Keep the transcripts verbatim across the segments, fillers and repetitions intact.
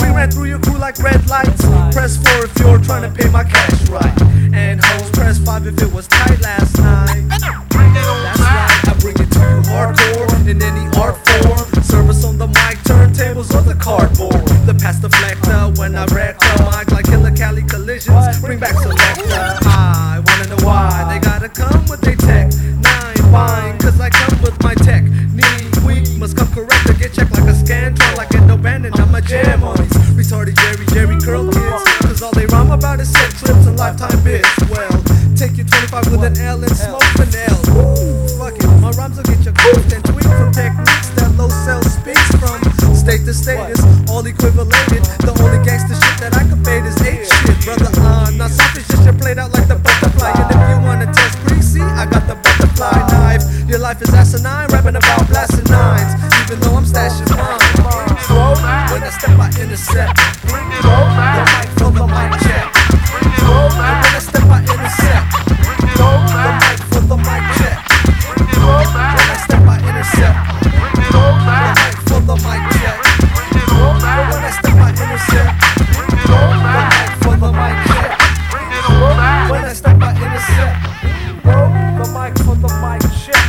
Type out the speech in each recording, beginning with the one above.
We ran through your crew like red lights. Press four if you're trying to pay my cash right. And hoes press five if it was tight last night. That's right, I bring it to you hardcore in any art form. Service on the mic, turntables or the cardboard. The past deflector when I wreck the mic like Killer Cali collisions. Bring back selector. I wanna know why they gotta come with they tech. Nine fine, cause I come with my tech. Need weak, must come correct to get checked like a scantron. Like an abandoned, I'm a jam on these retarded Jerry Jerry curl kids. Cause all they rhyme about is set trips and lifetime bits. Well, take your twenty-five with an L and smoke an L. Woo, fuck it, my rhymes will get you cooked and tweaked from techniques that low cell speaks from. State to status, all equivalated. The only gangster shit that I can fade is hate shit. Brother, uh, not selfish, just shit played out like the butterfly. And if you wanna test greasy, I got the butterfly knife. Your life is asinine, rapping about blasting nines. Even though I'm stashing mine. When I step, I intercept. The mic from the mic check. And when I step, I intercept. The mic from the mic check. When I step, I intercept. The mic from the mic check. When I step, I intercept. The mic from the mic check. When I step, I intercept. The mic from the mic check.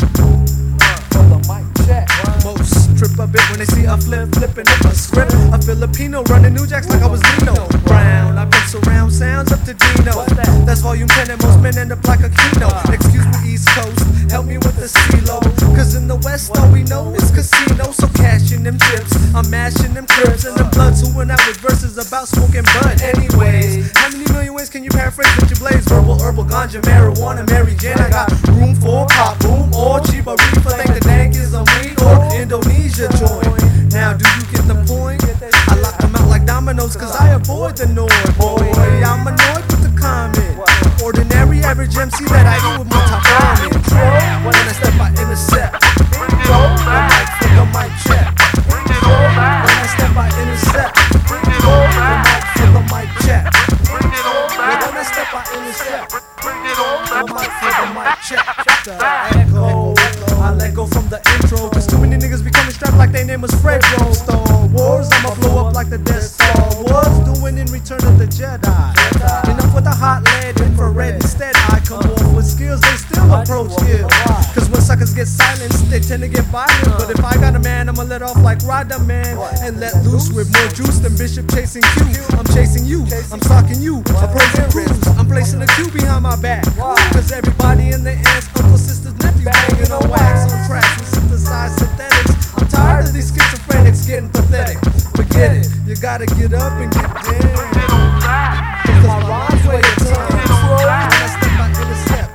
From the mic check. Most trip a bit when they see a flip flipping up a script. A Filipino running New Jacks like I was Nino Brown. I put surround sounds up to Dino. That's volume ten and most men end up like a keynote. Excuse me, East Coast, help me with the C-Lo. Cause in the West all we know is casino. So cashing them chips, I'm mashing them crips and them bloods who went out with verses about smoking bud. Anyways, how many million ways can you paraphrase with your blaze? Verbal, herbal, ganja, marijuana, Mary Jane. I got room for pop, boom, or Chiba Reefer. Think the dank is a weed or Indonesia joint. Now do you get the point? I lock them out like dominoes cause I avoid the noise. Boy, I'm annoyed with the comment. Ordinary average M C that I do with my top ramen. When I step, I intercept. The mic from the mic check. When I step, I intercept. The mic from the mic check. When I step, I intercept. The mic from the mic check. The echo. I let go from the intro. Cause too many niggas be coming strapped like their name was Fredro. Star Wars, I'ma blow up like the Death Star was doing in Return of the Jedi. Enough with the hot lead, infrared. Instead, I come off with skills they still approach ill. Cause when suckers get silenced, they tend to get violent. But if I got a man, I'ma let off like Ryder Man and let loose with more juice than Bishop chasing Q. I'm chasing you, I'm stalking you, approaching crews. I'm placing a Q behind my back. Cause everybody in the aunts, uncles, sisters, nephews banging on wax on tracks with synthesized synthetics. I'm tired of these schizophrenics getting pathetic. Forget it, you gotta get up and get down. Cause my rhymes weigh a ton. When I step, I intercept.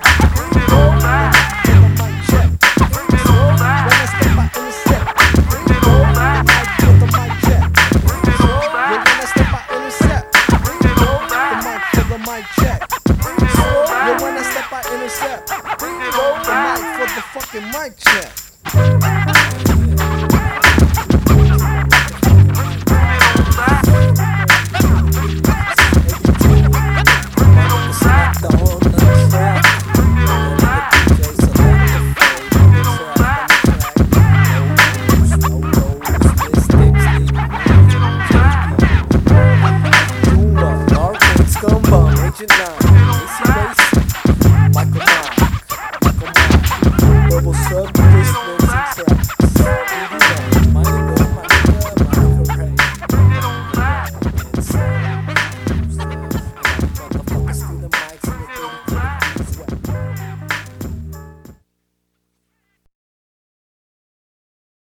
The mic check. When I step, I intercept. The mic from the mic check. When I step, I intercept. The mic for the mic check. When I step, I intercept. The mic for the fucking mic check.